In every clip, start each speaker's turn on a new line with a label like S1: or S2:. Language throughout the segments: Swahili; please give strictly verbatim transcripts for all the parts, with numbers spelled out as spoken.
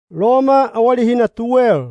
S1: Roma awali hina tuel.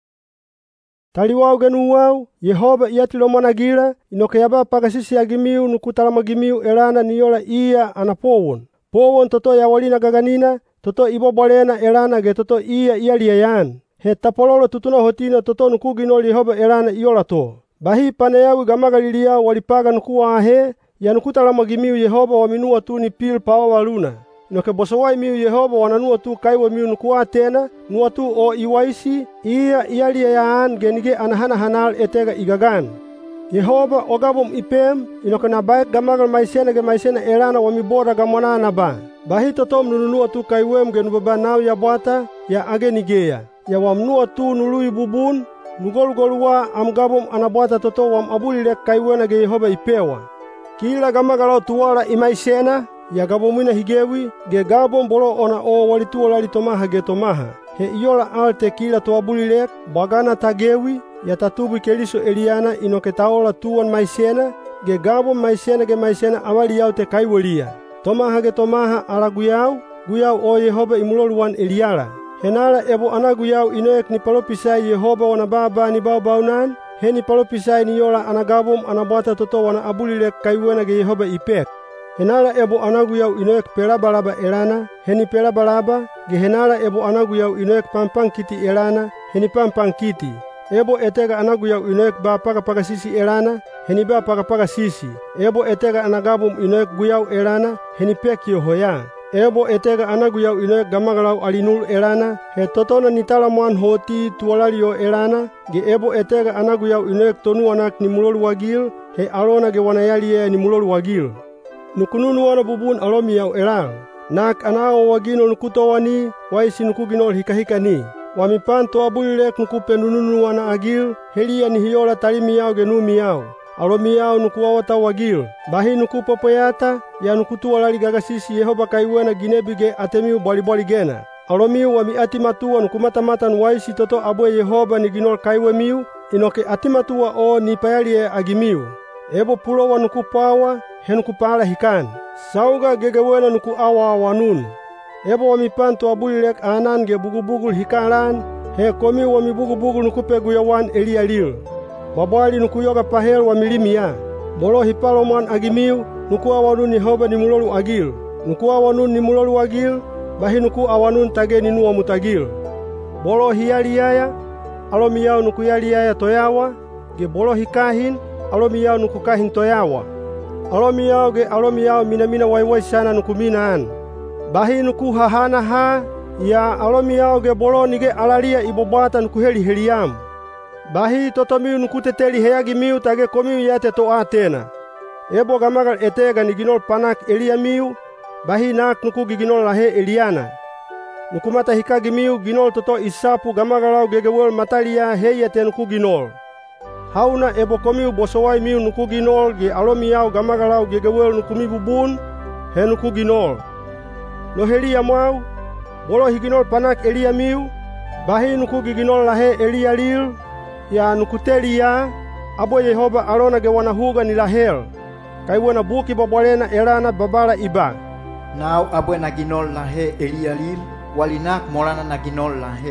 S1: Taliwau genuwau, Yehova iatilomonagila, inoke yaba pagasisi agimiu nukutalamagimiu elana niyola iya anapowon. Powon toto yawalina gaganina, toto ibobolena elana ge toto iya ialiayan. He tapololo tutuna hotina toto nukuginol Yehova elana iyolato. Bahi paneyawi gamagaliliya walipaga nukuwahe, ya nukutalamagimiu Yehova waminua tu ni pil pawa waluna. Inoke bosowai miu Yehova wananua tu kaiwa miu nukuwa tena, nua tu o iwaisi, iya iyalia yaan genige anahana hanal etega igagan. Yehova ogabom ipem, inoke nabaik gamagal maisena ge maisena elana wamibora gamona naba. Bahi totom nununua tu kaiwem genubaba nau ya bwata, ya age nigeya. Ya wamnua tu nului bubun, nugolugoluwa amgabom anabwata toto wam abulilek kaiwena ge Yehova ipewa. Kila gamagalau tuwala imaisena, ya gabomwina higewi, ge gabom bolo ona o walituo lali tomaha ge tomaha. He iyola alte kila toabulilek, bagana tagewi, ya tatubu keliso eliana inoke taola tuwan maisena, ge gabom maisena ge maisena awali yau te kaiwelia. Tomaha ge tomaha ala guyau, guyau o Yehova imuloluwan eliala. Henala ebo ana guyau inoek ni palopisai Yehova wana baba ni baubaunan, he ni palopisai ni yola anagabom anabwata toto wana abulilek kaiwena ge Yehova ipek. Henala ebo anagu yau inoek pelabalaba elana, heni pelabalaba, ge henala ebo anagu yau inoek pampang kiti elana, heni pampang kiti. Ebo etega anagu yau inoek ba paga-paga sisi elana, heni ba paga-paga sisi. Ebo etega anagabum inoek guyau elana, heni pek yohoya. Ebo etega anagu yau inoek gamagalau alinul elana, he totona nitala moan hoti tuwalalio elana, ge ebo etega anagu yau inoek tonu anak ni mulolu wagil, he alona ge wanayalie ni mulolu wagil. Nukununu wana bubun alomi yau elal. Nak anao wagino nukutowani, waisi nukuginol hika-hika ni. Wamipan to abulilek nukupe nununu wana agil, helia ni hiyola talimi yau genumi yau. Alomi yau nukuwawata wagil. Bahi nukupopoyata, ya nukutuwa lali gagasisi Yehova kaiwena ginebige atemiu bali-bali gena. Alomiu wami atimatuwa nukumata-mata nuwaisi toto abwe Yehova ni ginol kaiwe miu, inoke atimatuwa o ni payalie agimiu. Ebo pulowa nukupawa, he nukupala hikan. Sauga gegewena nuku awa wanun. Ebo wamipan to abulilek anan ge bugubugul hikalan, he komi wami bugubugul nukupe guyawan elialil. Wabali nukuyoga pahel wamilimia. Bolo hipaloman agimiu, nuku awanun Yehova ni mulolu agil. Nuku awanun ni mulolu agil, bahi nuku awanun tage ni nuwa mutagil. Bolo hiyaliyaya, alomiyau nuku yaliyaya toyawa, ge bolo hikahin, alomiyau nuku kahin toyawa. Alomiyau ge alomiyau mina-mina waiwai sana nukuminaan. Bahi nuku hahana ha, ya alomiyau ge bolo nige alalia ibobata nukuheli heliam. Bahi totomiu nukuteteli heyagi miu tage komiu yate toa tena. Ebo gamagal etega ni ginol panak elia miu, bahi nak nuku giginol lahe eliana. Nukumata hikagi miu ginol toto isapu gamagalau gegewel matalia heyate nuku ginol. Hauna ebo komiu bosowai miu nuku ginol ge alomiyau gamagalau gegewel nukumi bubun, he nuku ginol. No helia mau, bolo higinol panak elia miu, bahi nuku giginol lahe elia lil, ya nukutelia, abo Yehova alona ge wanahuga ni lahel. Kaiwena buki babalena elana babala iba.
S2: Nau abo na ginol lahe elia lil, walinak molana na ginol lahe.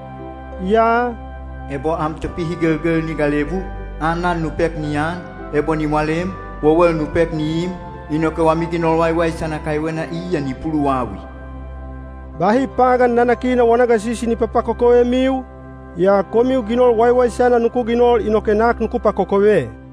S1: Ya,
S2: ebo am tepihi gegel ni galebu, anan nupek nian, ebo ni walem, wawel nupek niim, inoke wamiginol wai-wai sana kaiwena iya ni puluwawi.
S1: Bahi pagan nanakina wanagasisi ni papakokowe miu, ya komiu ginol wai-wai sana nuku ginol inoke nak nuku pakokowe.